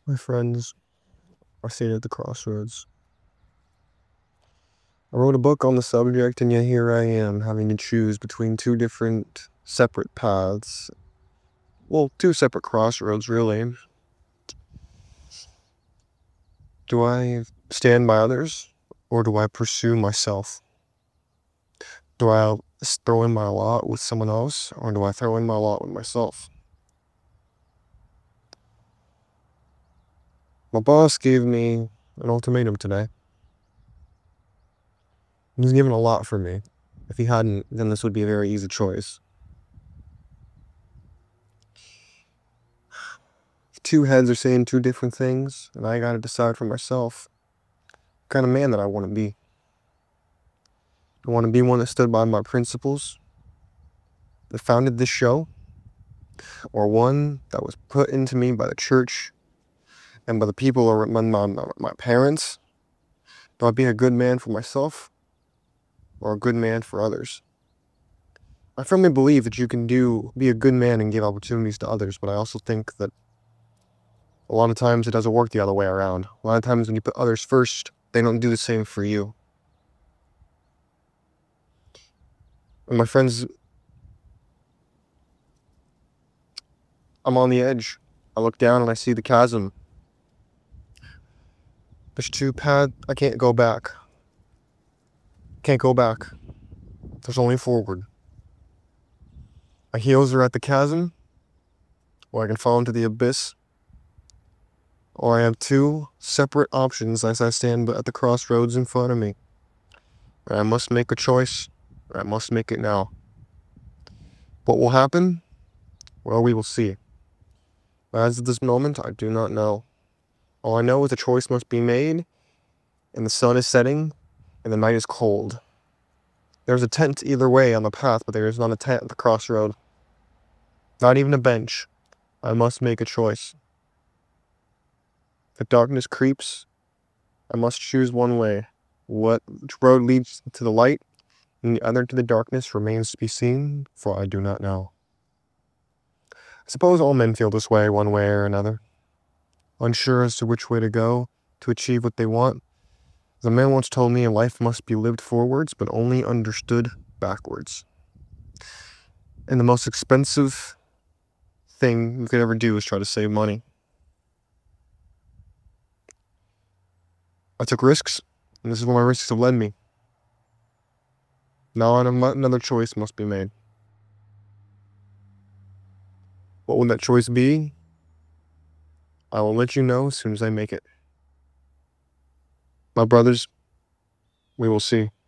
My friends are sitting at the crossroads. I wrote a book on the subject, and yet here I am, having to choose between two different separate paths. Well, two separate crossroads, really. Do I stand by others, or do I pursue myself? Do I throw in my lot with someone else, or do I throw in my lot with myself? My boss gave me an ultimatum today. He's given a lot for me. If he hadn't, then this would be a very easy choice. Two heads are saying two different things, and I gotta decide for myself what kind of man that I want to be. I want to be one that stood by my principles, that founded this show, or one that was put into me by the church and by the people around my parents. Do I be a good man for myself, or a good man for others? I firmly believe that you can be a good man and give opportunities to others, but I also think that a lot of times it doesn't work the other way around. A lot of times when you put others first, they don't do the same for you. And my friends, I'm on the edge. I look down and I see the chasm. There's two paths. I can't go back. Can't go back. There's only forward. My heels are at the chasm, or I can fall into the abyss. Or I have two separate options as I stand at the crossroads in front of me. And I must make a choice, or I must make it now. What will happen? Well, we will see. But as of this moment, I do not know. All I know is a choice must be made, and the sun is setting, and the night is cold. There's a tent either way on the path, but there is not a tent at the crossroad. Not even a bench. I must make a choice. If darkness creeps, I must choose one way. Which road leads to the light, and the other to the darkness remains to be seen, for I do not know. I suppose all men feel this way, one way or another. Unsure as to which way to go to achieve what they want. The man once told me life must be lived forwards, but only understood backwards. And the most expensive thing you could ever do is try to save money. I took risks, and this is where my risks have led me. Now another choice must be made. What will that choice be? I will let you know as soon as I make it. My brothers, we will see.